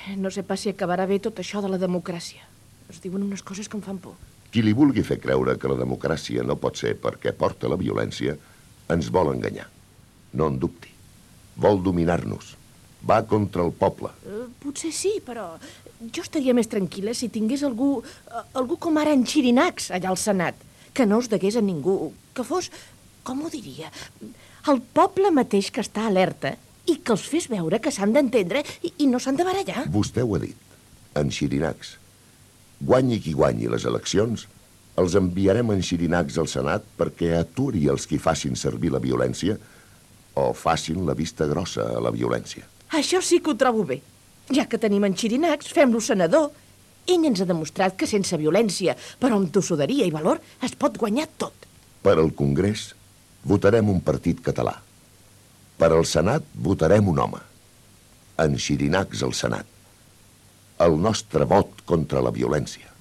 No sé pas si acabarà bé tot això de la democràcia. Es diuen unes coses que em fan por. Qui li vulgui fer creure que la democràcia no pot ser perquè porta la violència, ens vol enganyar. No en dubti. Vol dominar-nos. Va contra el poble. Potser sí, però jo estaria més tranquil·la si tingués algú com ara en Xirinacs allà al Senat, que no us degués a ningú, que fos, com ho diria, el poble mateix que està alerta i que els fes veure que s'han d'entendre i no s'han de barallar. Vostè ho ha dit, en Xirinacs. Guanyi qui guanyi les eleccions, els enviarem en Xirinacs al Senat perquè aturi els qui facin servir la violència o facin la vista grossa a la violència. Això sí que ho trobo bé. Ja que tenim en Xirinacs, fem-lo senador. Ell ens ha demostrat que sense violència, però amb tossuderia i valor, es pot guanyar tot. Per al Congrés, votarem un partit català. Per al Senat, votarem un home. En Xirinacs al Senat. El nostre vot contra la violència.